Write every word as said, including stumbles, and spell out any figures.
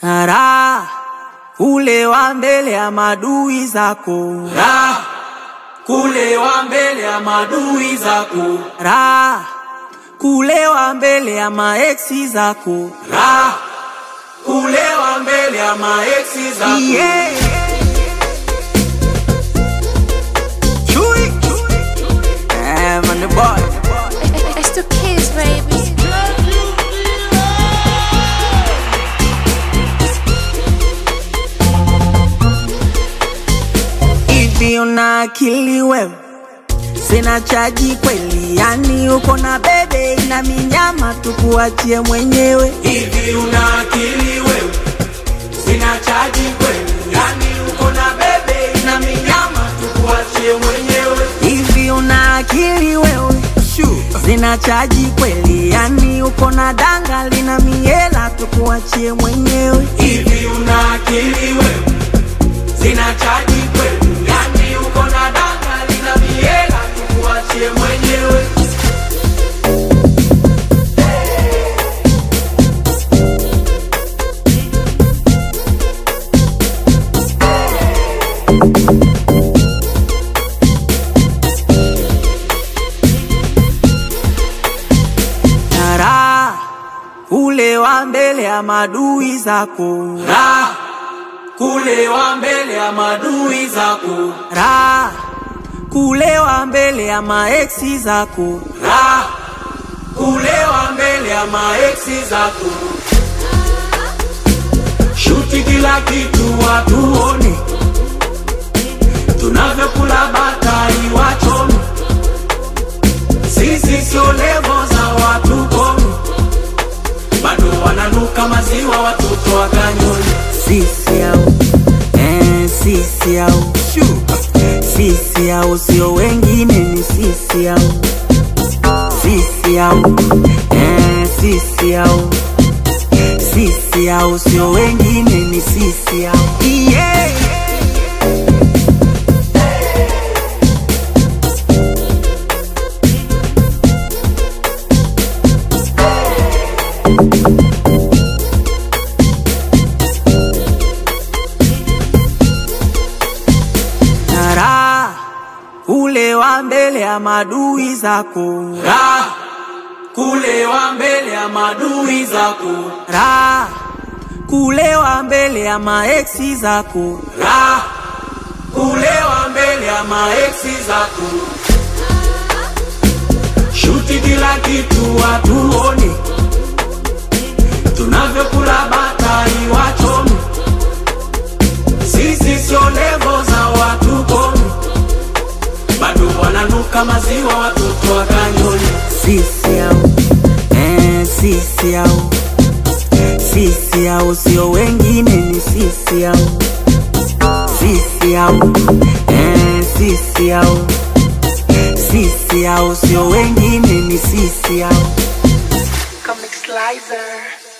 Raha kulewa mbele ya madui zako, Raha kulewa mbele ya madui zako, Raha kulewa mbele ya maeksi zako, Raha kulewa mbele ya maeksi zako. yeah. Chui eh, man the boy. It's the kids, baby. Hivi una akili wewe? Sina chaji kweli, yani uko na bebe ina minyama tukuachie mwenyewe. Hivi una akili wewe? Sina chaji kweli, yani uko na bebe ina minyama tukuachie mwenyewe. Hivi una akili wewe? Sina chaji kweli, yani uko na danga lina miela tukuachie mwenyewe. Hivi una akili wewe? Sina chaji kweli, yani uko na danga lina miela tukuachie mwenyewe. Raha kulewa mbele ya madui zako, Raha kulewa mbele ya madui zako, Raha kulewa mbele ya maeksi zako, Raha kulewa mbele ya maeksi zako. Shuti kila kitu watuone, tunavyokula batai wachome. Sisi sio levo za watu komi, bado wananuka maziwa watoto wa kanyoni. sisi au eh, sisi au sisi au sio wengine ni sisi au sisi au eh, sisi au sisi au sio wengine ni sisi au yeah. Raha kulewa mbele ya madui zako, Raha kulewa mbele ya madui zako, Raha kulewa mbele ya maeksi zako, Raha kulewa mbele ya maeksi zako. Shuti kila kitu watuone, tunavyokula batai wachome. Sisi sio levo za watu komi, bado wananuka maziwa watoto wa kanyoni. sisi au eh, sisi au sisi au sio wengine ni sisi au sisi au eh, sisi au sisi au sio wengine ni sisi au Comic Slicer.